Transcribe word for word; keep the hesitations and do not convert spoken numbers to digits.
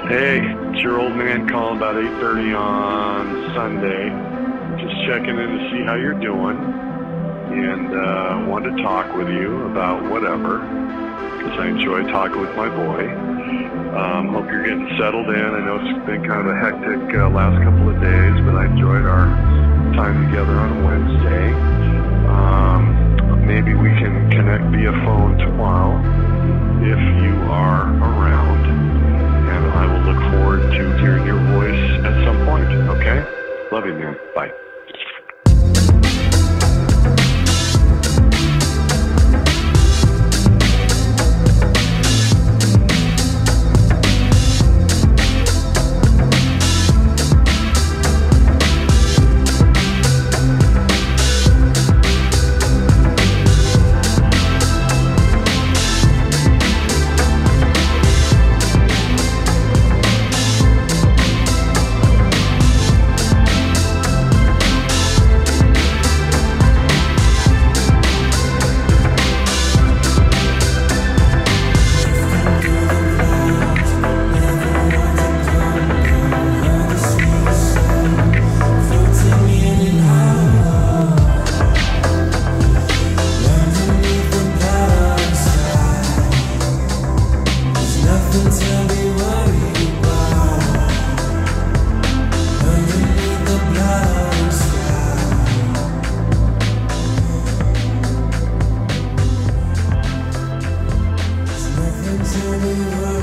Hey, it's your old man calling about eight thirty on Sunday. Just checking in to see how you're doing. And uh, wanted to talk with you about whatever, because I enjoy talking with my boy. Um, hope you're getting settled in. I know it's been kind of a hectic uh, last couple of days, but I enjoyed our time together on Wednesday. Um, maybe we can connect via phone tomorrow if you are around. And I will look forward to hearing your voice at some point, okay? Love you, man. Bye. Tell me why.